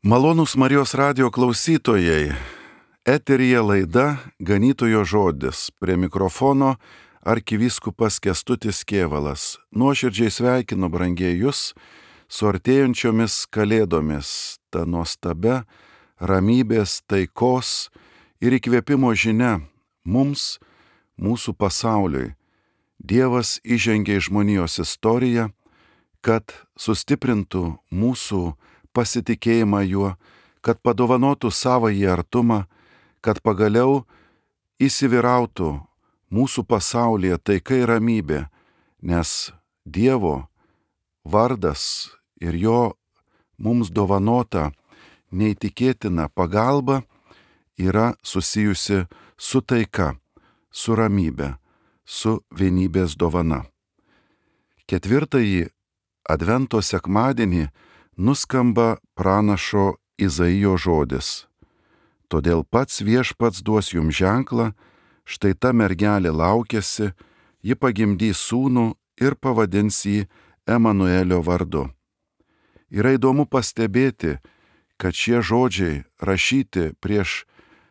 Malonūs Marijos radijo klausytojai, eteryje laida Ganytojo žodis, prie mikrofono arkivyskupas Kęstutis Kėvalas. Nuoširdžiai sveikinu brangiai jūs su artėjančiomis kalėdomis, ta nuostabia ramybės, taikos ir įkvėpimo žinia mums, mūsų pasauliui. Dievas įžengė į žmonijos istoriją, kad sustiprintų mūsų pasitikėjimą juo, kad padovanotų savąjį artumą, kad pagaliau įsivyrautų mūsų pasaulyje taika ir ramybė, nes Dievo vardas ir jo mums dovanota neįtikėtina pagalba yra susijusi su taika, su ramybė, su vienybės dovana. Ketvirtąjį Advento sekmadienį nuskamba pranašo Izaijo žodis. Todėl pats Viešpats duos jums ženklą, štai ta mergelė laukiasi, ji pagimdys sūnų ir pavadins jį Emanuelio vardu. Yra įdomu pastebėti, kad šie žodžiai rašyti prieš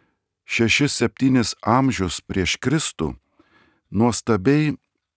6-7 amžius prieš Kristų nuostabiai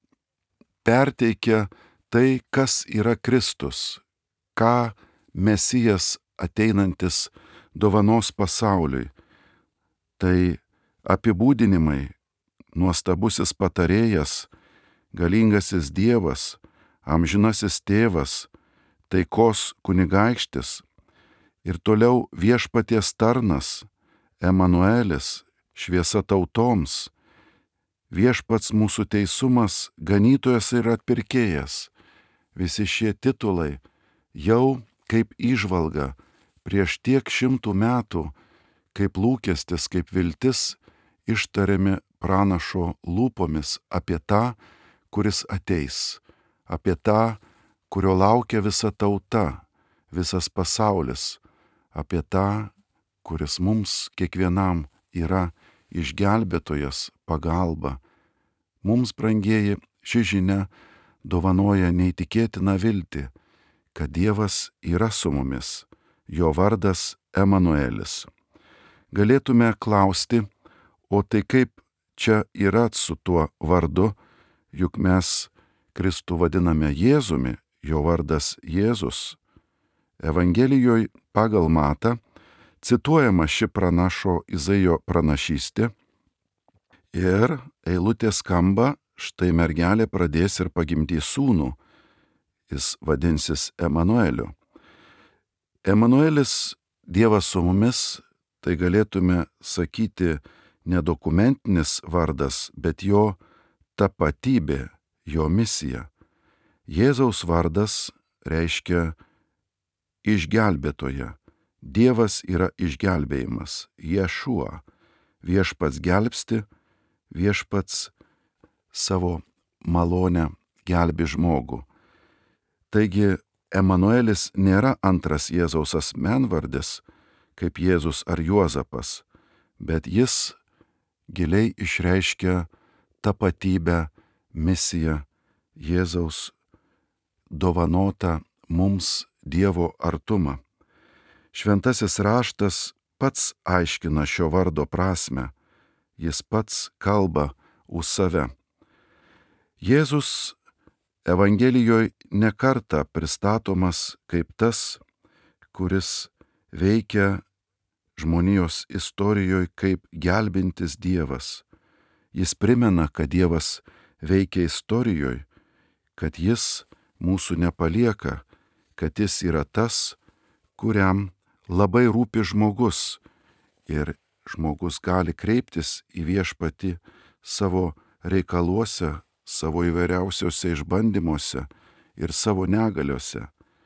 perteikia tai, kas yra Kristus, ką Mesijas ateinantis dovanos pasauliui. Tai apibūdinimai, nuostabusis patarėjas, galingasis Dievas, amžinasis tėvas, taikos kunigaikštis ir toliau viešpaties tarnas, Emanuelis, šviesa tautoms, viešpats mūsų teisumas, ganytojas ir atpirkėjas. Visi šie titulai jau kaip įžvalga prieš tiek 100 metų, kaip lūkestis, kaip viltis ištariami pranašo lūpomis apie tą, kuris ateis, apie tą, kurio laukia visa tauta, visas pasaulis, apie tą, kuris mums kiekvienam yra išgelbėtojas, pagalba. Mums, brangieji, ši žinia dovanoja neįtikėtiną viltį, kad Dievas yra su mumis, jo vardas Emanuelis. Galėtume klausti, o tai kaip čia yra su tuo vardu, juk mes Kristų vadiname Jėzumi, jo vardas Jėzus. Evangelijoje pagal Matą cituojama ši pranašo Izaijo pranašystė ir eilutė skamba, štai mergelė pradės ir pagimdys sūnų. Jis vadinsis Emanueliu. Emanuelis, Dievas su mumis, tai galėtume sakyti nedokumentinis vardas, bet jo tapatybė, jo misija. Jėzaus vardas reiškia išgelbėtoja. Dievas yra išgelbėjimas. Ješua. Viešpats gelbsti, viešpats savo malonę gelbi žmogų. Taigi Emanuelis nėra antras Jėzaus asmenvardis, kaip Jėzus ar Juozapas, bet jis giliai išreiškia tapatybę, misiją, Jėzaus dovanotą mums Dievo artumą. Šventasis raštas pats aiškina šio vardo prasmę, jis pats kalba už save. Jėzus Evangelijoje ne kartą pristatomas kaip tas, kuris veikia žmonijos istorijoje kaip gelbintis Dievas. Jis primena, kad Dievas veikia istorijoje, kad jis mūsų nepalieka, kad jis yra tas, kuriam labai rūpi žmogus ir žmogus gali kreiptis į viešpatį savo reikaluose, savo įvairiausiuose išbandymuose ir savo negaliuose.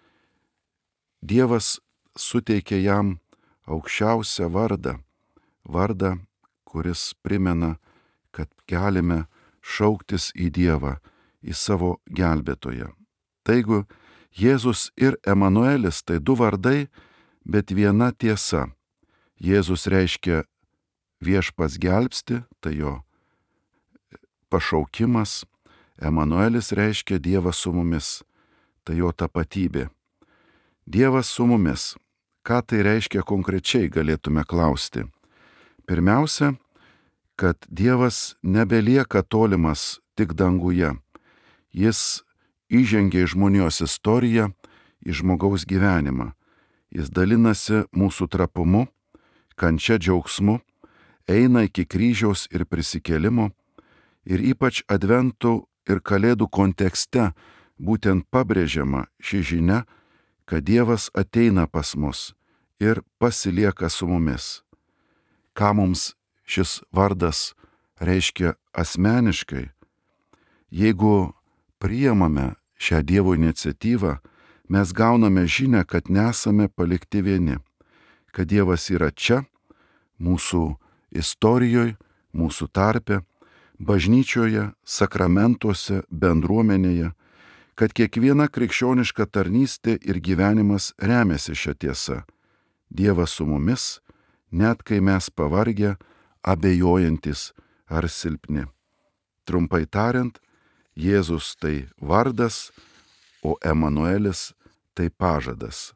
Dievas suteikė jam aukščiausią vardą, kuris primena, kad galime šauktis į Dievą, į savo gelbėtoją. Taigi, Jėzus ir Emanuelis tai 2 vardai, bet viena tiesa. Jėzus reiškia viešpats gelbsti, tai jo pašaukimas. Emanuelis reiškia Dievas su mumis, tai jo tapatybė. Dievas su mumis. Ką tai reiškia konkrečiai, galėtume klausti. Pirmiausia, kad Dievas nebelieka tolimas tik danguje. Jis įžengia į žmonijos istoriją, į žmogaus gyvenimą. Jis dalinasi mūsų trapumu, kančia džiaugsmu, eina iki kryžiaus ir prisikėlimo ir ypač adventų ir kalėdų kontekste būtent pabrėžiama ši žinia, kad Dievas ateina pas mus ir pasilieka su mumis. Ką mums šis vardas reiškia asmeniškai? Jeigu priimame šią Dievo iniciatyvą, mes gauname žinią, kad nesame palikti vieni, kad Dievas yra čia, mūsų istorijoje, mūsų tarpe, bažnyčioje, sakramentuose, bendruomenėje, kad kiekviena krikščioniška tarnystė ir gyvenimas remiasi šią tiesą. Dievas su mumis, net kai mes pavargę, abejojantis ar silpni. Trumpai tariant, Jėzus tai vardas, o Emanuelis tai pažadas.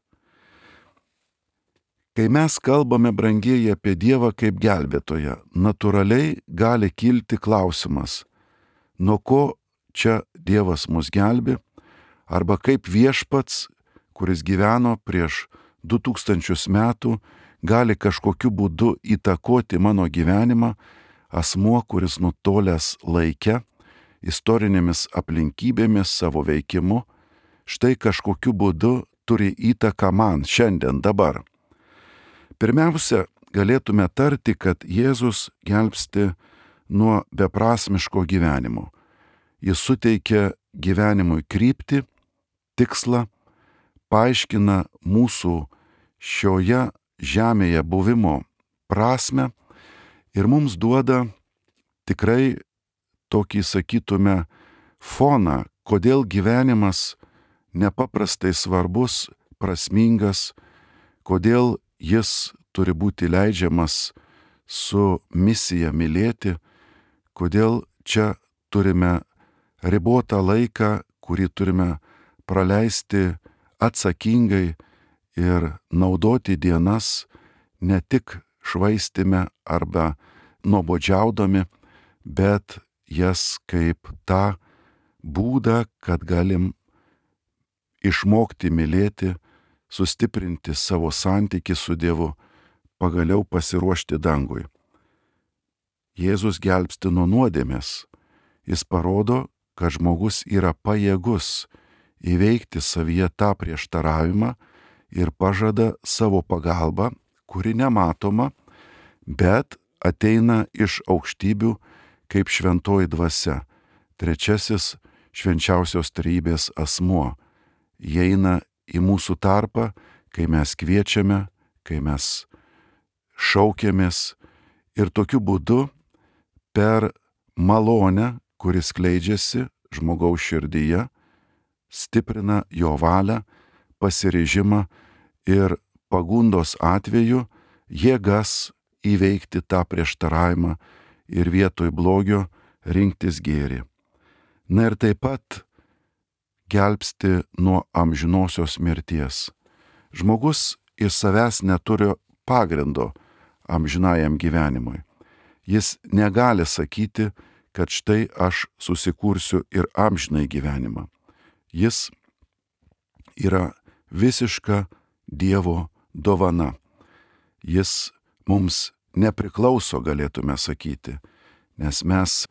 Kai mes kalbame, brangieji, apie Dievą kaip gelbėtoją, natūraliai gali kilti klausimas, nuo ko čia Dievas mus gelbi, arba kaip viešpats, kuris gyveno prieš 2000 metų, gali kažkokiu būdu įtakoti mano gyvenimą, asmuo, kuris nutolęs laike, istorinėmis aplinkybėmis, savo veikimu, štai kažkokiu būdu turi įtaką man šiandien, dabar. Pirmiausia, galėtume tarti, kad Jėzus gelbsti nuo beprasmiško gyvenimo. Jis suteikia gyvenimui kryptį, tikslą, paaiškina mūsų šioje žemėje buvimo prasme ir mums duoda tikrai tokį, sakytume, foną, kodėl gyvenimas nepaprastai svarbus, prasmingas, kodėl jis turi būti leidžiamas su misija mylėti, kodėl čia turime ribotą laiką, kurį turime praleisti atsakingai ir naudoti dienas ne tik švaistime arba nuobodžiaudami, bet jas kaip tą būdą, kad galim išmokti mylėti, sustiprinti savo santykį su Dievu, pagaliau pasiruošti dangui. Jėzus gelbsti nuo nuodėmės. Jis parodo, kad žmogus yra pajėgus įveikti savyje tą prieštaravimą ir pažada savo pagalbą, kuri nematoma, bet ateina iš aukštybių kaip šventoji dvasia, trečiasis švenčiausios trejybės asmuo. Įeina į mūsų tarpą, kai mes kviečiame, kai mes šaukiamės ir tokiu būdu per malonę, kuris skleidžiasi žmogaus širdyje, stiprina jo valią, pasiryžimą ir pagundos atveju jėgas įveikti tą prieštaravimą ir vietoj blogio rinktis gėrį. Na ir taip pat gelbsti nuo amžinosios mirties. Žmogus iš savęs neturi pagrindo amžinajam gyvenimui. Jis negali sakyti, kad štai aš susikursiu ir amžinai gyvenimą. Jis yra visiška Dievo dovana. Jis mums nepriklauso, galėtume sakyti, nes mes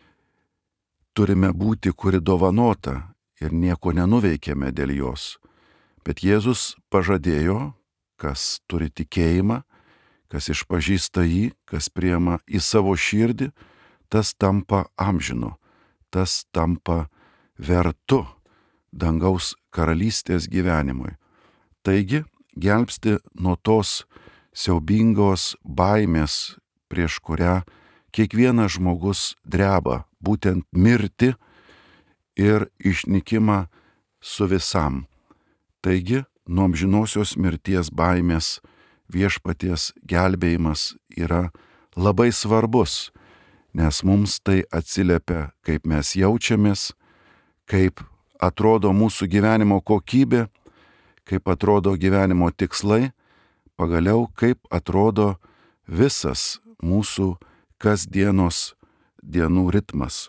turime būti kuri dovanota ir nieko nenuveikėme dėl jos. Bet Jėzus pažadėjo, kas turi tikėjimą, kas išpažįsta jį, kas priima į savo širdį, tas tampa amžinu, tas tampa vertu dangaus karalystės gyvenimui. Taigi, gelbsti nuo tos siaubingos baimės, prieš kurią kiekvienas žmogus dreba, būtent mirti ir išnykimą su visam. Taigi, nuo amžinosios mirties baimės viešpaties gelbėjimas yra labai svarbus, nes mums tai atsiliepia, kaip mes jaučiamės, kaip atrodo mūsų gyvenimo kokybė, kaip atrodo gyvenimo tikslai, pagaliau kaip atrodo visas mūsų kasdienos dienų ritmas.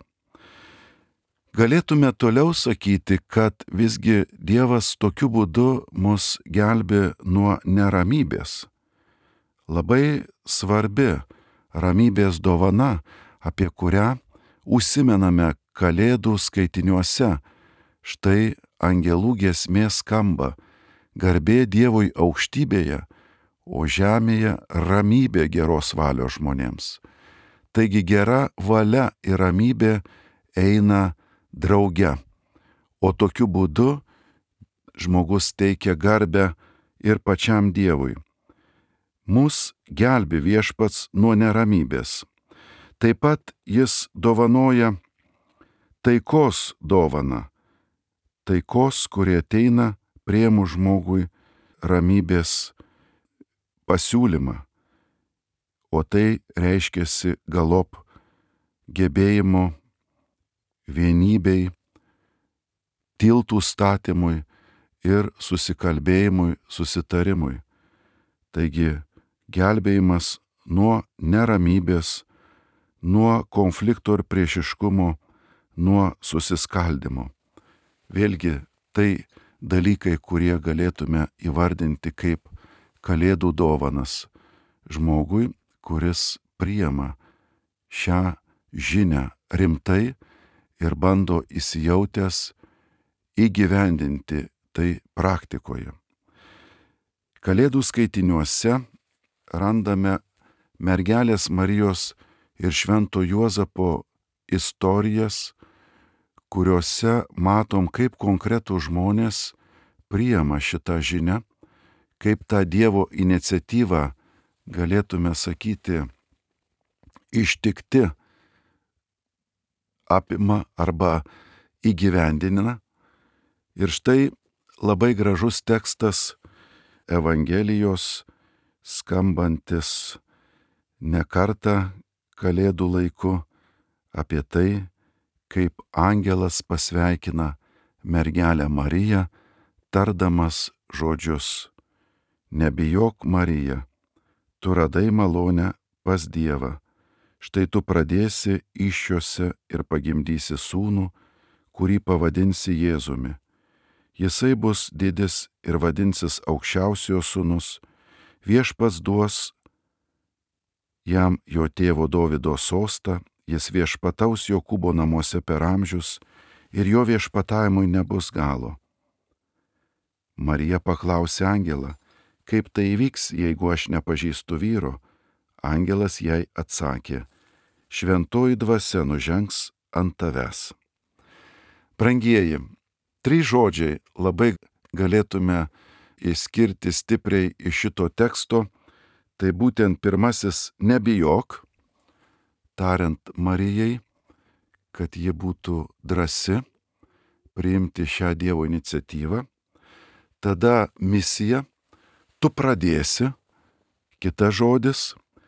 Galėtume toliau sakyti, kad visgi Dievas tokiu būdu mus gelbė nuo neramybės. Labai svarbi ramybės dovana, apie kurią užsimename Kalėdų skaitiniuose. Štai angelų giesmė skamba: garbė Dievui aukštybėje, o žemėje ramybė geros valios žmonėms. Taigi gera valia ir ramybė eina drauge, o tokiu būdu žmogus teikia garbę ir pačiam Dievui. Mus gelbė Viešpats nuo neramybės. Taip pat jis dovanoja taikos dovaną. Taikos, kurie ateina priėmus žmogui ramybės pasiūlymą. O tai reiškiasi galop gebėjimo vienybei, tiltų statymui ir susikalbėjimui, susitarimui. Taigi gelbėjimas nuo neramybės, nuo konflikto ir priešiškumo, nuo susiskaldimo. Vėlgi tai dalykai, kurie galėtume įvardinti kaip Kalėdų dovanas žmogui, kuris priima šią žinią rimtai ir bando įsijautęs įgyvendinti tai praktikoje. Kalėdų skaitiniuose randame mergelės Marijos ir Švento Juozapo istorijas, kuriuose matom, kaip konkretų žmonės priima šitą žinią, kaip tą Dievo iniciatyvą, galėtume sakyti, ištikti apima arba įgyvendina. Ir štai labai gražus tekstas Evangelijos, skambantis ne kartą Kalėdų laiku, apie tai, kaip angelas pasveikina mergelę Mariją, tardamas žodžius: nebijok, Marija, tu radai malonę pas Dievą. Štai tu pradėsi įsčiose ir pagimdysi sūnų, kurį pavadinsi Jėzumi. Jisai bus didis ir vadinsis Aukščiausiojo sūnus. Viešpats duos jam jo tėvo Dovydo sostą, jis viešpataus Jokūbo namuose per amžius ir jo viešpatavimui nebus galo. Marija paklausė angelą: kaip tai įvyks, jeigu aš nepažįstu vyro? Angelas jai atsakė: šventoji dvasia nužengs ant tavęs. Brangieji, 3 žodžiai labai galėtume išskirti stipriai iš šito teksto. Tai būtent pirmasis — nebijok, tariant Marijai, kad ji būtų drąsi priimti šią Dievo iniciatyvą. Tada misija — tu pradėsi, kitas žodis.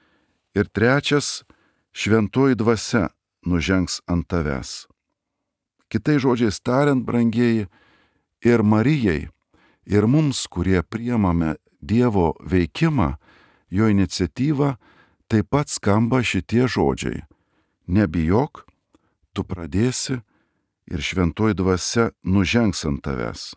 Ir trečias — šventoji dvasia nužengs ant tavęs. Kitais žodžiais tariant, brangieji, ir Marijai, ir mums, kurie priimame Dievo veikimą, jo iniciatyvą, taip pat skamba šitie žodžiai: nebijok, tu pradėsi ir šventoji dvasia nužengs ant tavęs.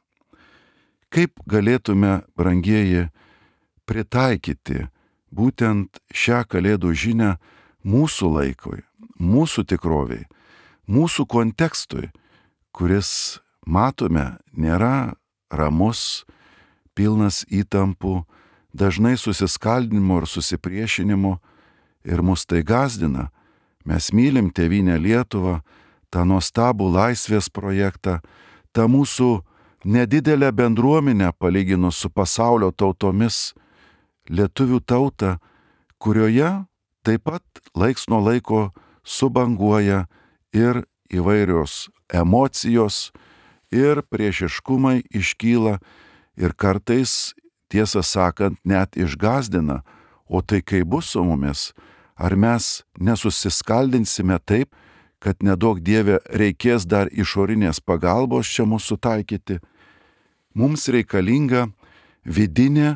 Kaip galėtume, brangieji, pritaikyti būtent šią Kalėdų žinią mūsų laikui, mūsų tikroviai, mūsų kontekstui, kuris, matome, nėra ramus, pilnas įtampų, dažnai susiskaldinimo ir susipriešinimo, ir mus tai gąsdina. Mes mylim tėvynę Lietuvą, tą nuostabų laisvės projektą, tą mūsų nedidelę bendruomenę palyginus su pasaulio tautomis, lietuvių tautą, kurioje taip pat laiks nuo laiko subanguoja ir įvairios emocijos, ir priešiškumai iškyla, ir kartais, tiesą sakant, net išgąsdina. O tai kaip bus su mumis? Ar mes nesusiskaldinsime taip, kad neduok Dieve reikės dar išorinės pagalbos čia mūsų taikyti? Mums reikalinga vidinė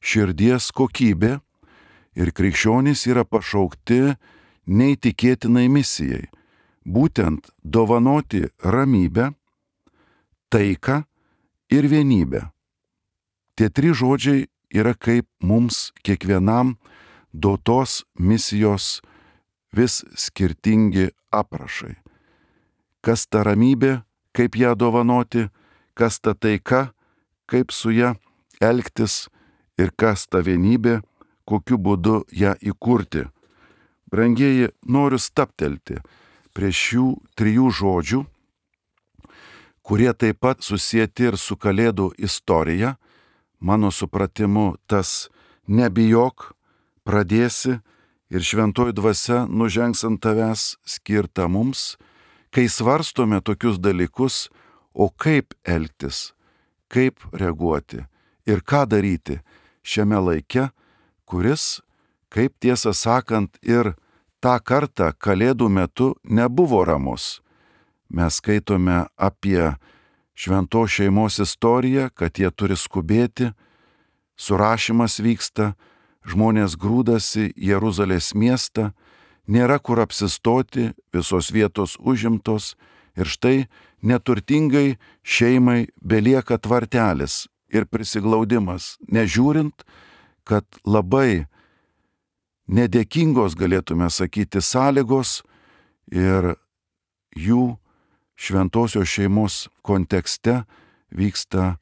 širdies kokybė ir krikščionys yra pašaukti neįtikėtinai misijai, būtent dovanoti ramybę, taiką ir vienybę. Tie trys žodžiai yra kaip mums kiekvienam duotos misijos vis skirtingi aprašai. Kas ta ramybė, kaip ją dovanoti, kas ta taika, kaip su ją elgtis ir kas ta vienybė, kokiu būdu ją įkurti. Brangieji, noriu stabtelti prie šių trijų žodžių, kurie taip pat susieti ir su Kalėdų istorija. Mano supratimu, tas nebijok, pradėsi ir šventoji dvasia nužengs ant tavęs skirta mums, kai svarstome tokius dalykus, o kaip elgtis, kaip reaguoti ir ką daryti šiame laike, kuris, kaip tiesą sakant, ir tą kartą Kalėdų metu nebuvo ramus. Mes skaitome apie šventos šeimos istoriją, kad jie turi skubėti, surašymas vyksta, žmonės grūdasi į Jeruzalės miestą, nėra kur apsistoti, visos vietos užimtos ir štai neturtingai šeimai belieka tvartelis ir prisiglaudimas, nežiūrint, kad labai nedėkingos, galėtume sakyti, sąlygos ir jų šventosios šeimos kontekste vyksta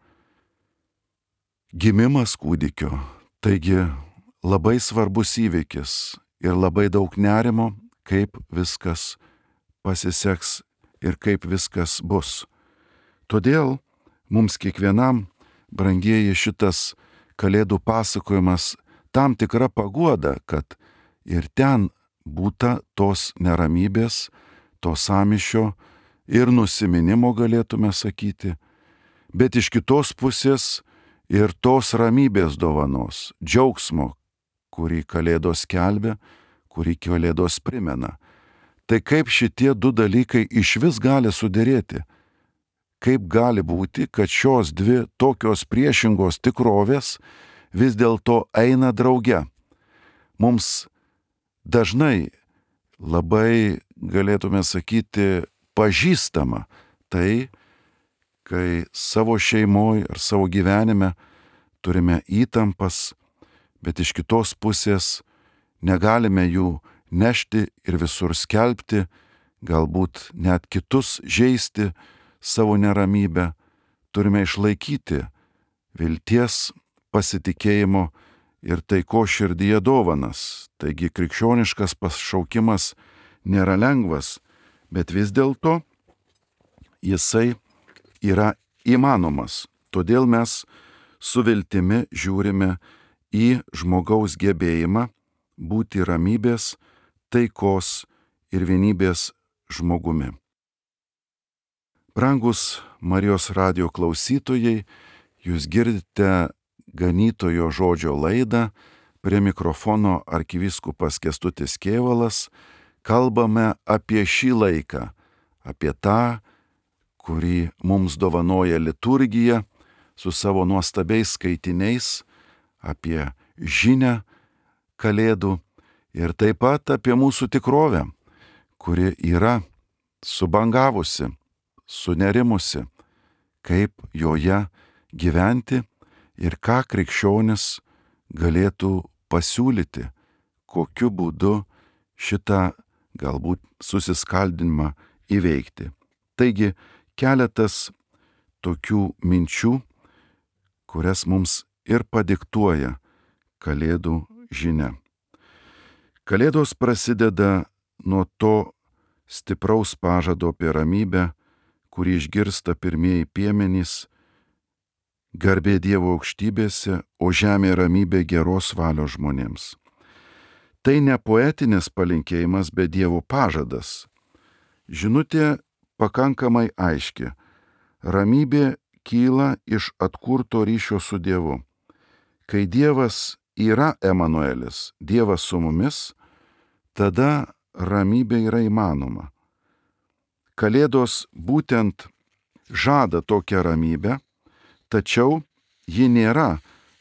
gimimas kūdikio. Taigi labai svarbus įvykis ir labai daug nerimo, kaip viskas pasiseks ir kaip viskas bus. Todėl mums kiekvienam, brangieji, šitas Kalėdų pasakojimas tam tikra paguoda, kad ir ten būta tos neramybės, to sąmyšio ir nusiminimo, galėtume sakyti, bet iš kitos pusės ir tos ramybės dovanos, džiaugsmo, kurį Kalėdos skelbia, kurį Kalėdos primena. Tai kaip šitie du dalykai išvis gali suderėti? Kaip gali būti, kad šios dvi tokios priešingos tikrovės vis dėlto eina drauge? Mums dažnai labai, galėtume sakyti, pažįstama tai, kai savo šeimoje ar savo gyvenime turime įtampas, bet iš kitos pusės negalime jų nešti ir visur skelbti, galbūt net kitus žeisti savo neramybę. Turime išlaikyti vilties, pasitikėjimo ir taiko širdyje dovanas. Taigi krikščioniškas pašaukimas nėra lengvas, bet vis dėlto jisai yra įmanomas. Todėl mes su viltimi žiūrime į žmogaus gebėjimą būti ramybės, taikos ir vienybės žmogumi. Brangus Marijos radijo klausytojai, jūs girdite ganytojo žodžio laidą, prie mikrofono arkivyskupas Kęstutis Kėvalas. Kalbame apie šį laiką, apie tą, kurį mums dovanoja liturgija su savo nuostabiais skaitiniais, apie žinią Kalėdų ir taip pat apie mūsų tikrovę, kuri yra subangavusi, sunerimusi, kaip joje gyventi ir ką krikščionis galėtų pasiūlyti, kokiu būdu šitą galbūt susiskaldinimą įveikti. Taigi keletas tokių minčių, kurias mums ir padiktuoja Kalėdų žinia. Kalėdos prasideda nuo to stipraus pažado apie ramybę, kurį išgirsta pirmieji piemenys: garbė Dievo aukštybėse, o žemė ramybė geros valios žmonėms. Tai ne poetinis palinkėjimas, bet Dievo pažadas. Žinutė pakankamai aiški. Ramybė kyla iš atkurto ryšio su Dievu. Kai Dievas yra Emanuelis, Dievas su mumis, tada ramybė yra įmanoma. Kalėdos būtent žada tokią ramybę, tačiau ji nėra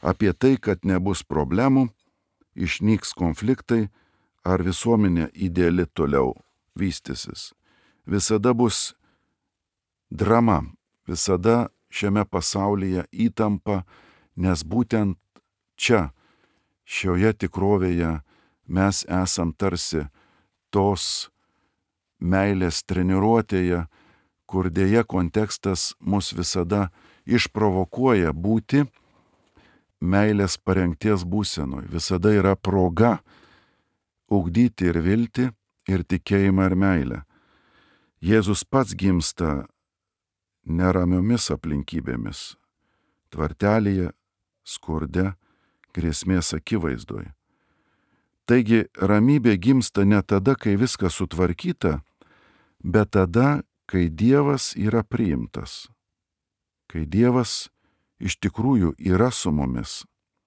apie tai, kad nebus problemų, išnyks konfliktai ar visuomenė ideali toliau vystysis. Visada bus drama, visada šiame pasaulyje įtampa, nes būtent čia, šioje tikrovėje mes esam tarsi tos meilės treniruotėje, kur dėja kontekstas mus visada išprovokuoja būti meilės parengties būsenoj. Visada yra proga ugdyti ir viltį, ir tikėjimą, ir meilę. Jėzus pats gimsta neramiomis aplinkybėmis, tvartelėje, skurde, grėsmės akivaizdoje. Taigi ramybė gimsta ne tada, kai viskas sutvarkyta, bet tada, kai Dievas yra priimtas, kai Dievas iš tikrųjų yra su mumis.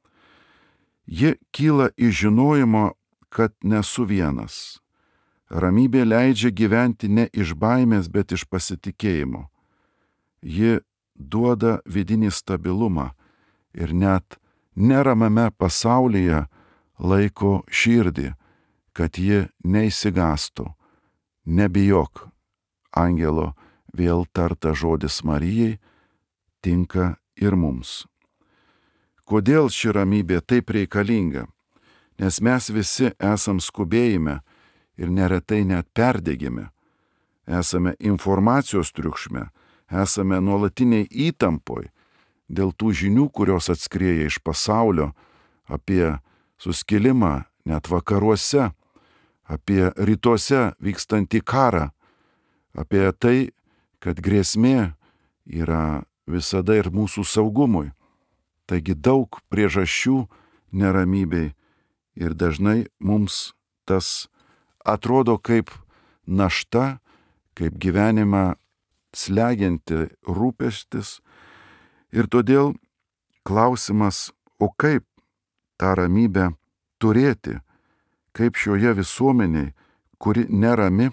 Ji kyla iš žinojimo, kad nesu vienas. Ramybė leidžia gyventi ne iš baimės, bet iš pasitikėjimo. Ji duoda vidinį stabilumą ir net neramame pasaulyje laiko širdį, kad ji neišsigąstų. Nebijok, angelo vėl tarta žodis Marijai tinka ir mums. Kodėl ši ramybė taip reikalinga? Nes mes visi esam skubėjime ir neretai net perdegime. Esame informacijos triukšme, esame nuolatiniai įtampoj dėl tų žinių, kurios atskrieja iš pasaulio apie suskilimą net vakaruose, apie rytuose vykstantį karą, apie tai, kad grėsmė yra visada ir mūsų saugumui. Taigi daug priežasčių neramybei ir dažnai mums tas atrodo kaip našta, kaip gyvenimą slegianti rūpestis. Ir todėl klausimas, o kaip tą ramybę turėti, kaip šioje visuomenėje, kuri nerami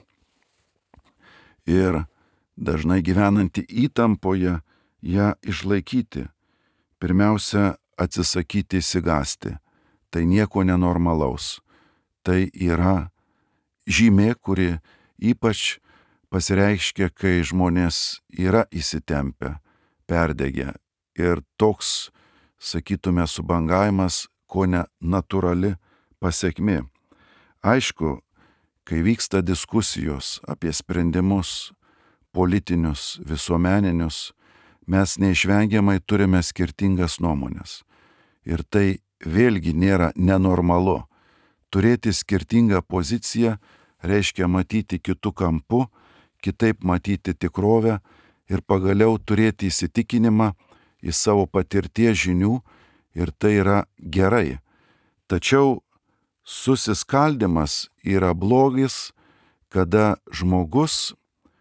ir dažnai gyvenanti įtampoje, ją išlaikyti. Pirmiausia, atsisakyti išsigąsti. Tai nieko nenormalaus. Tai yra žymė, kuri ypač pasireiškia, kai žmonės yra įsitempę, perdegę. Ir toks, sakytume, subangavimas, ko ne natūrali pasekmė. Aišku, kai vyksta diskusijos apie sprendimus politinius, visuomeninius, mes neišvengiamai turime skirtingas nuomonės. Ir tai vėlgi nėra nenormalu. Turėti skirtingą poziciją reiškia matyti kitų kampų, kitaip matyti tikrovę ir pagaliau turėti įsitikinimą į savo patirties žinių ir tai yra gerai. Tačiau susiskaldimas yra blogis, kada žmogus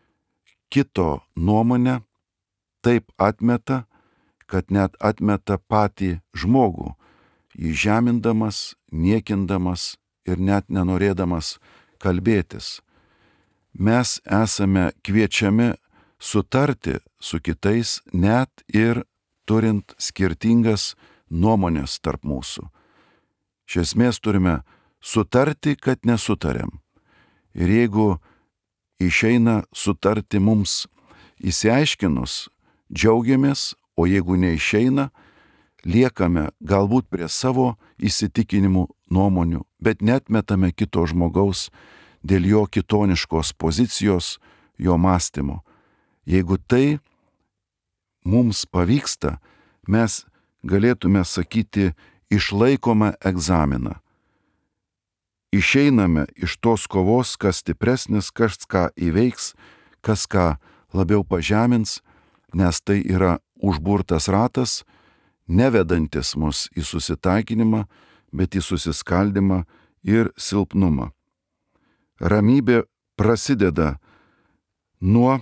kito nuomonę taip atmeta, kad net atmeta patį žmogų, jį žemindamas, niekindamas ir net nenorėdamas kalbėtis. Mes esame kviečiami sutarti su kitais net ir turint skirtingas nuomonės tarp mūsų. Iš esmės turime sutarti, kad nesutariam. Ir jeigu išeina sutarti mums įsiaiškinus, džiaugiamės, o jeigu neišeina, liekame galbūt prie savo įsitikinimų nuomonių, bet neatmetame kito žmogaus dėl jo kitoniškos pozicijos, jo mąstymo. Jeigu tai mums pavyksta, mes galėtume sakyti, išlaikome egzaminą. Išeiname iš tos kovos, kas stipresnis, kas ką įveiks, kas ką labiau pažemins, nes tai yra užburtas ratas, nevedantis mus į susitaikinimą, bet į susiskaldimą ir silpnumą. Ramybė prasideda nuo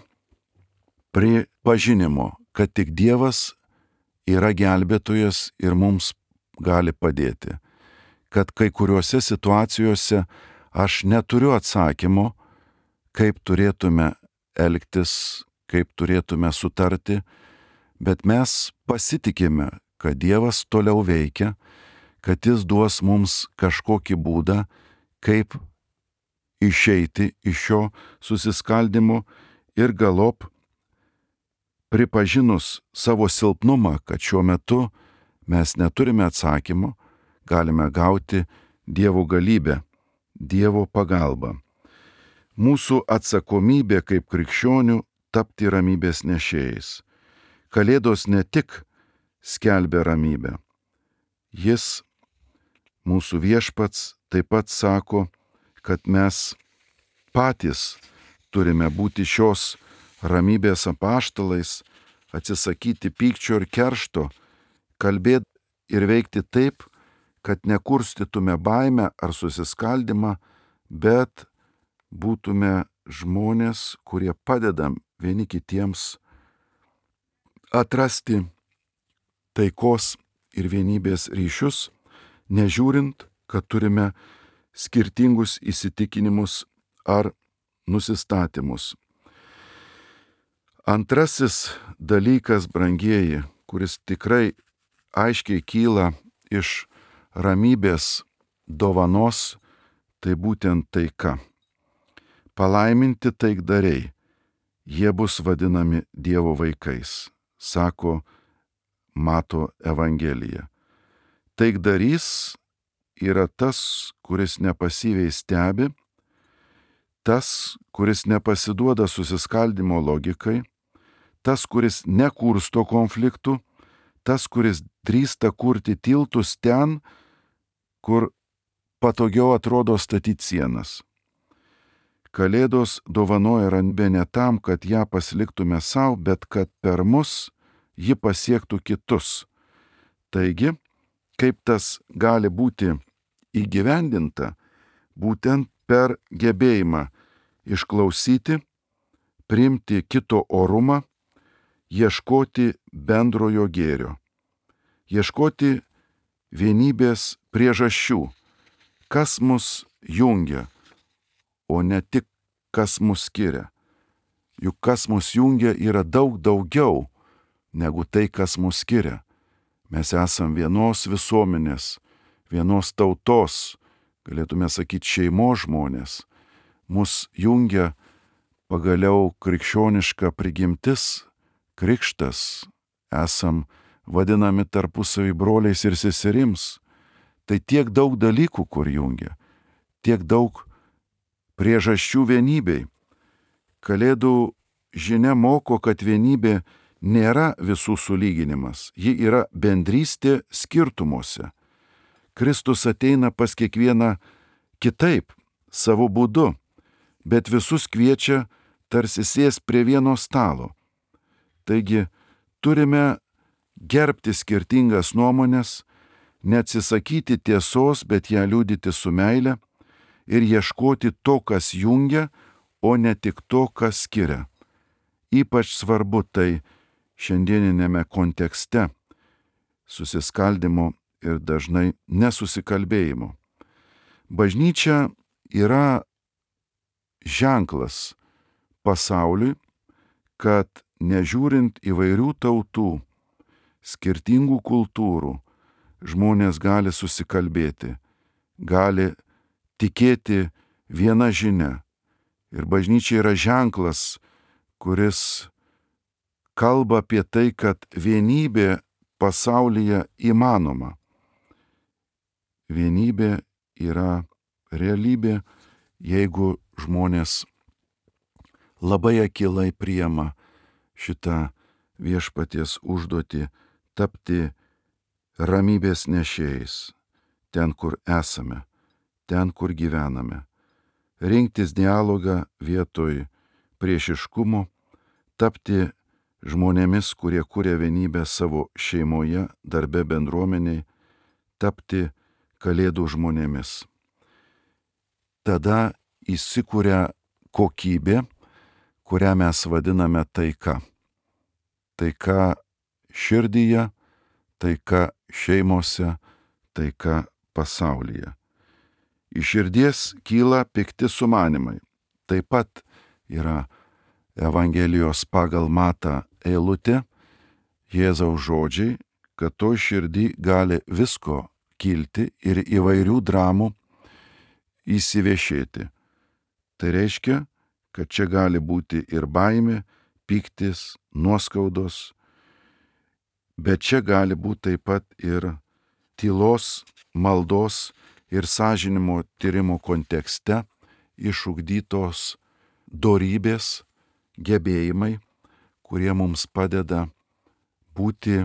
pripažinimo, kad tik Dievas yra gelbėtojas ir mums gali padėti. Kad kai kuriuose situacijose aš neturiu atsakymo, kaip turėtume elgtis, kaip turėtume sutarti, bet mes pasitikime, kad Dievas toliau veikia, kad Jis duos mums kažkokį būdą, kaip išeiti iš šio susiskaldimo ir galop, pripažinus savo silpnumą, kad šiuo metu mes neturime atsakymo, galime gauti Dievo galybę, Dievo pagalbą. Mūsų atsakomybė kaip krikščionių tapti ramybės nešėjais. Kalėdos ne tik skelbia ramybę. Jis, mūsų viešpats, taip pat sako, kad mes patys turime būti šios ramybės apaštalais, atsisakyti pykčio ir keršto, kalbėti ir veikti taip, kad nekurstytume baimę ar susiskaldimą, bet būtume žmonės, kurie padedam vieni kitiems atrasti taikos ir vienybės ryšius, nežiūrint, kad turime skirtingus įsitikinimus ar nusistatymus. Antrasis dalykas, brangieji, kuris tikrai aiškiai kyla iš ramybės dovanos, tai būtent taika. Palaiminti taikdariai, jie bus vadinami Dievo vaikais, sako Mato Evangelija. Taikdarys yra tas, kuris nepasyviai stebi, tas, kuris nepasiduoda susiskaldimo logikai, tas, kuris nekursto konfliktų, tas, kuris drįsta kurti tiltus ten, kur patogiau atrodo statyti sienas. Kalėdos dovanoja ramybę ne tam, kad ją pasiliktume savo, bet kad per mus ji pasiektų kitus. Taigi, kaip tas gali būti įgyvendinta, būtent per gebėjimą išklausyti, priimti kito orumą, ieškoti bendrojo gėrio, ieškoti vienybės priežasčių, kas mus jungia, o ne tik kas mus skiria. Juk kas mus jungia yra daug daugiau negu tai, kas mus skiria. Mes esam vienos visuomenės, vienos tautos, galėtume sakyti šeimos žmonės. Mus jungia pagaliau krikščioniška prigimtis, krikštas, esam vadinami tarpusavy broliais ir seserims. Tai tiek daug dalykų, kur jungia, tiek daug priežasčių vienybei. Kalėdų žinia moko, kad vienybė nėra visų sulyginimas, ji yra bendrystė skirtumuose. Kristus ateina pas kiekvieną kitaip, savo būdu, bet visus kviečia tarsi sės prie vieno stalo. Taigi turime gerbti skirtingas nuomonės, neatsisakyti tiesos, bet ją liudyti su meile ir ieškoti to, kas jungia, o ne tik to, kas skiria. Ypač svarbu tai šiandieninėme kontekste susiskaldimo ir dažnai nesusikalbėjimo. Bažnyčia yra ženklas pasauliui, kad nežiūrint įvairių tautų, skirtingų kultūrų, žmonės gali susikalbėti, gali tikėti viena žinia. Ir bažnyčia yra ženklas, kuris kalba apie tai, kad vienybė pasaulyje įmanoma. Vienybė yra realybė, jeigu žmonės labai akylai priima šitą viešpaties užduotį tapti ramybės nešėjais, ten, kur esame, ten, kur gyvename. Rinktis dialogą vietoj priešiškumo, tapti žmonėmis, kurie kuria vienybę savo šeimoje, darbe, bendruomeniai, tapti kalėdų žmonėmis. Tada įsikuria kokybė, kurią mes vadiname taika. Taika širdyje, taika šeimose, taika pasaulyje. Iš širdies kyla pikti sumanimai. Taip pat yra Evangelijos pagal Matą eilutė, Jėzaus žodžiai, kad to širdį gali visko kilti ir įvairių dramų įsiviešėti. Tai reiškia, kad čia gali būti ir baimė, pyktis, nuoskaudos, bet čia gali būti taip pat ir tylos, maldos ir sąžinimo tyrimo kontekste išugdytos dorybės, gebėjimai, kurie mums padeda būti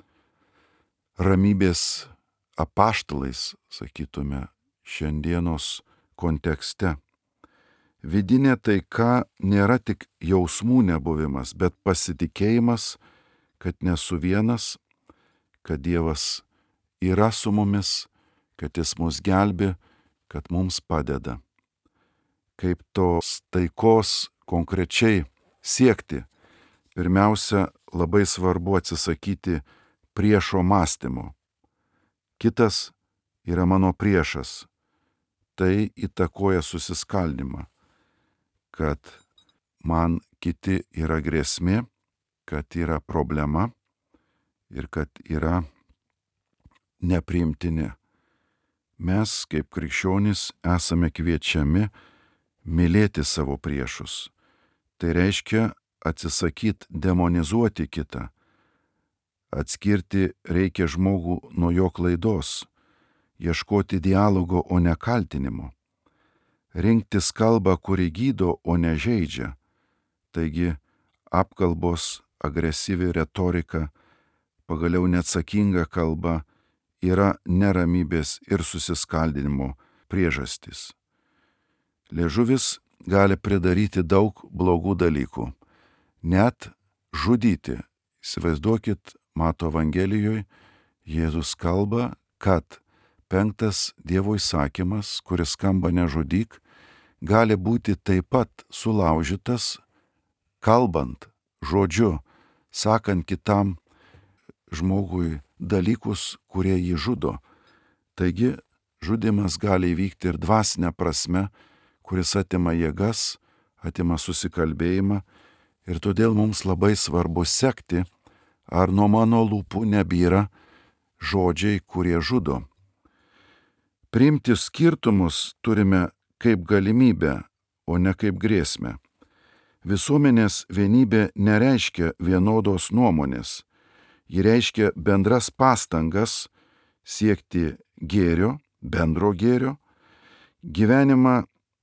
ramybės apaštalais, sakytume, šiandienos kontekste. Vidinė taika nėra tik jausmų nebuvimas, bet pasitikėjimas, kad nesu vienas, kad Dievas yra su mumis, kad Jis mus gelbi, kad mums padeda. Kaip tos taikos konkrečiai siekti? Pirmiausia, labai svarbu atsisakyti priešo mąstymo. Kitas yra mano priešas. Tai įtakoja susiskaldimą, kad man kiti yra grėsmė, kad yra problema ir kad yra nepriimtini. Mes, kaip krikščionys, esame kviečiami mylėti savo priešus. Tai reiškia atsisakyti demonizuoti kitą. Atskirti reikia žmogų nuo jo klaidos, ieškoti dialogo, o ne kaltinimo. Rinktis kalbą, kuri gydo, o ne žeidžia. Taigi apkalbos, agresyvi retorika, pagaliau neatsakinga kalba yra neramybės ir susiskaldinimo priežastys. Liežuvis gali pridaryti daug blogų dalykų, net žudyti. Įsivaizduokit, Mato Evangelijoje Jėzus kalba, kad 5 Dievo įsakymas, kuris skamba nežudyk, gali būti taip pat sulaužytas kalbant, žodžiu, sakant kitam žmogui dalykus, kurie jį žudo. Taigi, žudimas gali įvykti ir dvasinė prasme, kuris atima jėgas, atima susikalbėjimą, ir todėl mums labai svarbu sekti, ar nuo mano lūpų nebyra žodžiai, kurie žudo. Priimti skirtumus turime kaip galimybę, o ne kaip grėsmę. Visuomenės vienybė nereiškia vienodos nuomonės. Ji reiškia bendras pastangas siekti gėrio, bendro gėrio, gyvenimą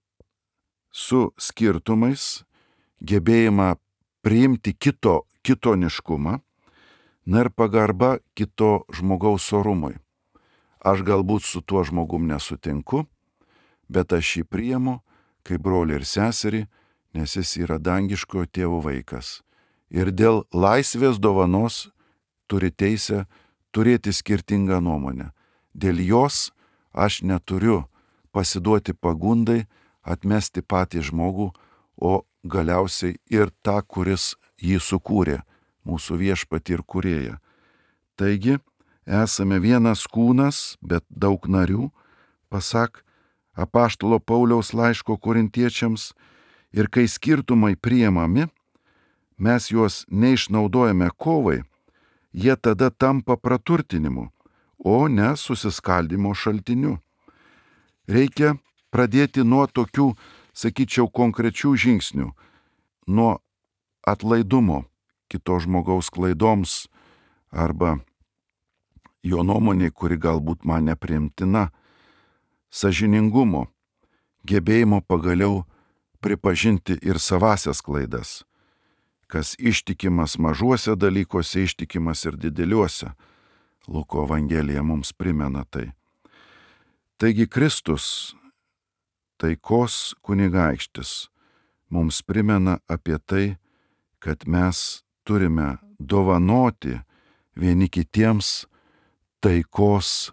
su skirtumais, gebėjimą priimti kitoniškumą, na ir pagarba kito žmogaus orumui. Aš galbūt su tuo žmogum nesutinku, bet aš jį priimu kaip brolį ir seserį, nes jis yra dangiškojo tėvo vaikas. Ir dėl laisvės dovanos turi teisę turėti skirtingą nuomonę. Dėl jos aš neturiu pasiduoti pagundai, atmesti patį žmogų, o galiausiai ir tą, kuris jį sukūrė, mūsų viešpatį ir kūrėją. Taigi, esame vienas kūnas, bet daug narių, pasak apaštalo Pauliaus laiško korintiečiams, ir kai skirtumai priimami, mes juos neišnaudojame kovai, jie tada tampa praturtinimu, o ne susiskaldimo šaltiniu. Reikia pradėti nuo tokių, sakyčiau, konkrečių žingsnių, nuo atlaidumo kito žmogaus klaidoms arba jo nuomonė, kuri galbūt man nepriimtina, sąžiningumo, gebėjimo pagaliau pripažinti ir savasias klaidas. Kas ištikimas mažuose dalykuose, ištikimas ir dideliuose. Luko Evangelija mums primena tai. Taigi Kristus, taikos kunigaikštis, mums primena apie tai, kad mes turime dovanoti vieni kitiems taikos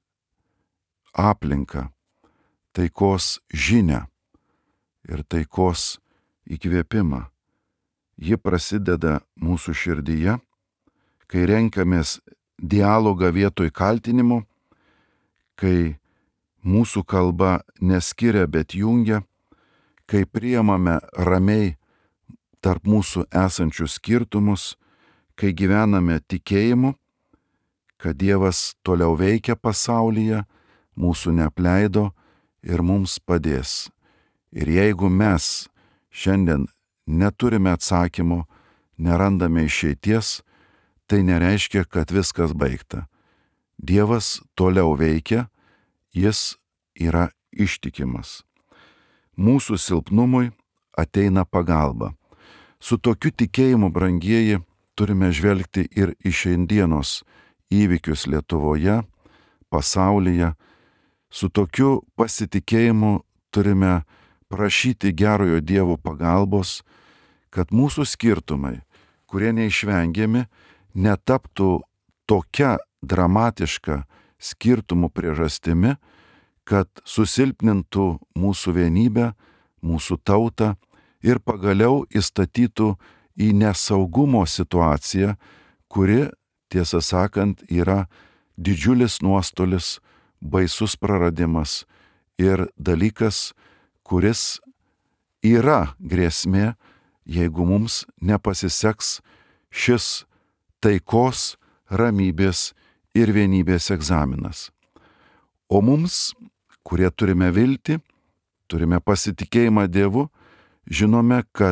aplinką, taikos žinią ir taikos įkvėpimą. Ji prasideda mūsų širdyje, kai renkamės dialogą vietoj kaltinimo, kai mūsų kalba neskiria, bet jungia, kai priimame ramiai tarp mūsų esančius skirtumus, kai gyvename tikėjimu, kad Dievas toliau veikia pasaulyje, mūsų neapleido ir mums padės. Ir jeigu mes šiandien neturime atsakymo, nerandame išeities, tai nereiškia, kad viskas baigta. Dievas toliau veikia, jis yra ištikimas. Mūsų silpnumui ateina pagalba. Su tokiu tikėjimu, brangieji, turime žvelgti ir į šiandienos įvykius Lietuvoje, pasaulyje. Su tokiu pasitikėjimu turime prašyti gerojo Dievo pagalbos, kad mūsų skirtumai, kurie neišvengiami, netaptų tokia dramatiška skirtumų priežastimi, kad susilpnintų mūsų vienybę, mūsų tautą ir pagaliau įstatytų į nesaugumo situaciją, kuri, tiesą sakant, yra didžiulis nuostolis, baisus praradimas ir dalykas, kuris yra grėsmė, jeigu mums nepasiseks šis taikos, ramybės ir vienybės egzaminas. O mums, kurie turime viltį, turime pasitikėjimą Dievu, žinome, kad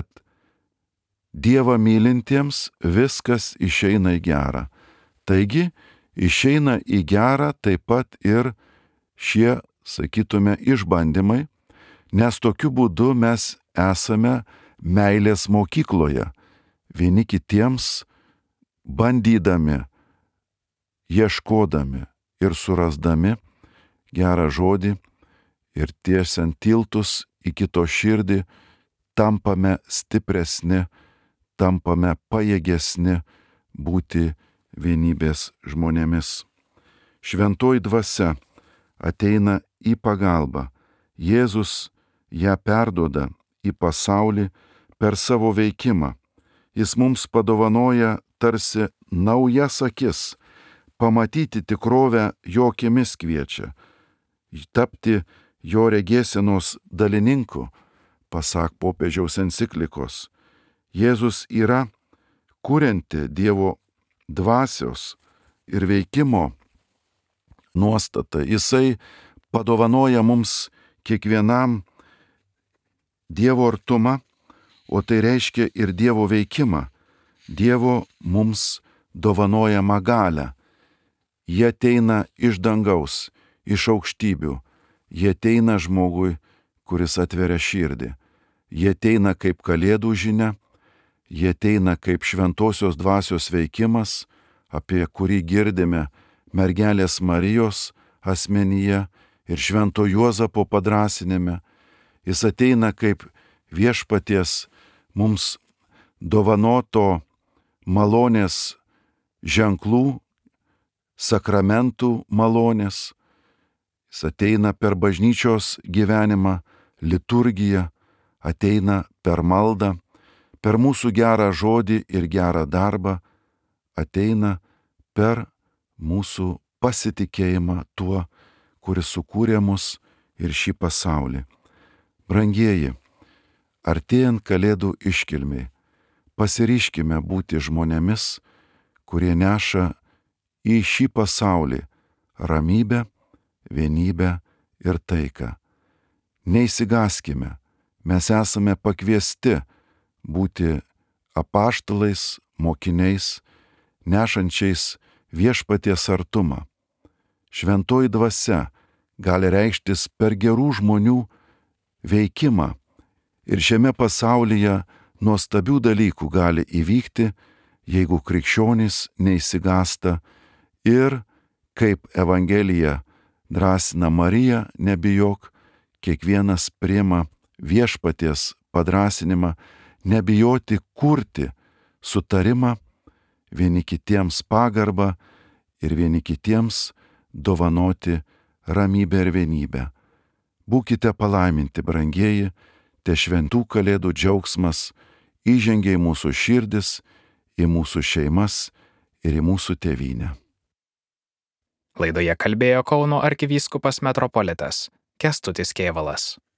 Dievą mylintiems viskas išeina į gerą. Taigi, išeina į gerą taip pat ir šie, sakytume, išbandymai, nes tokiu būdu mes esame meilės mokykloje, vieni kitiems bandydami, ieškodami ir surasdami gerą žodį ir tiesiant tiltus į kito širdį, tampame stipresni, tampame pajėgesni būti vienybės žmonėmis. Šventoji dvasia ateina į pagalbą. Jėzus ją perduoda į pasaulį per savo veikimą. Jis mums padovanoja tarsi naujas akis, pamatyti tikrovę jo akimis kviečia, tapti jo regėsenos dalininku, pasak popiežiaus enciklikos. Jėzus yra kurianti Dievo dvasios ir veikimo nuostata. Jisai padovanoja mums kiekvienam Dievo artumą, o tai reiškia ir Dievo veikimą. Dievo mums dovanojama galią. Jie ateina iš dangaus, iš aukštybių. Jie ateina žmogui, kuris atveria širdį. Jie ateina kaip kalėdų žinia, jie ateina kaip šventosios dvasios veikimas, apie kurį girdime mergelės Marijos asmenyje ir švento Juozapo padrąsinime. Jis ateina kaip viešpaties mums dovanoto malonės ženklų, sakramentų malonės. Jis ateina per bažnyčios gyvenimą, liturgiją, ateina per maldą, per mūsų gerą žodį ir gerą darbą, ateina per mūsų pasitikėjimą tuo, kuris sukūrė mus ir šį pasaulį. Brangieji, artėjant Kalėdų iškilmiai, pasiryškime būti žmonėmis, kurie neša į šį pasaulį ramybę, vienybę ir taiką. Neįsigaskime, mes esame pakviesti būti apaštalais, mokiniais, nešančiais viešpaties artumą. Šventoji dvasia gali reikštis per gerų žmonių veikimą ir šiame pasaulyje nuostabių dalykų gali įvykti, jeigu krikščionys neįsigasta ir, kaip Evangelija drąsina Mariją, nebijok, kiekvienas priima viešpaties padrąsinimą, nebijoti kurti sutarimą, vieni kitiems pagarbą ir vieni kitiems dovanoti ramybę ir vienybę. Būkite palaiminti, brangieji, te šventų Kalėdų džiaugsmas įžengia į mūsų širdis, į mūsų šeimas ir į mūsų tėvynę. Laidoje kalbėjo Kauno arkivyskupas metropolitas Kęstutis Kėvalas.